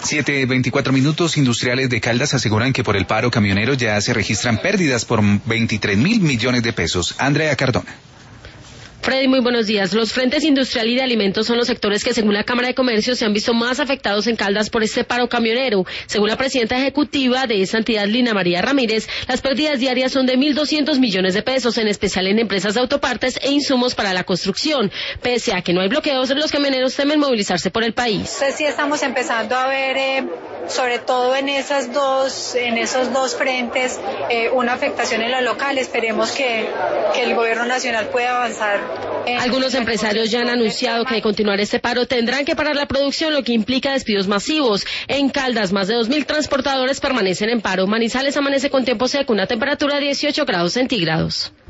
7:24. Industriales de Caldas aseguran que por el paro camionero ya se registran pérdidas por 23.000 millones de pesos. Andrea Cardona. Freddy, muy buenos días. Los frentes industrial y de alimentos son los sectores que, según la Cámara de Comercio, se han visto más afectados en Caldas por este paro camionero. Según la presidenta ejecutiva de esa entidad, Lina María Ramírez, las pérdidas diarias son de 1.200 millones de pesos, en especial en empresas de autopartes e insumos para la construcción. Pese a que no hay bloqueos, los camioneros temen movilizarse por el país. Entonces sí estamos empezando a ver, sobre todo en esos dos frentes, una afectación en lo local. Esperemos que el gobierno nacional pueda avanzar. Algunos empresarios ya han anunciado que de continuar este paro tendrán que parar la producción, lo que implica despidos masivos. En Caldas, más de 2.000 transportadores permanecen en paro. Manizales amanece con tiempo seco, una temperatura de 18 grados centígrados.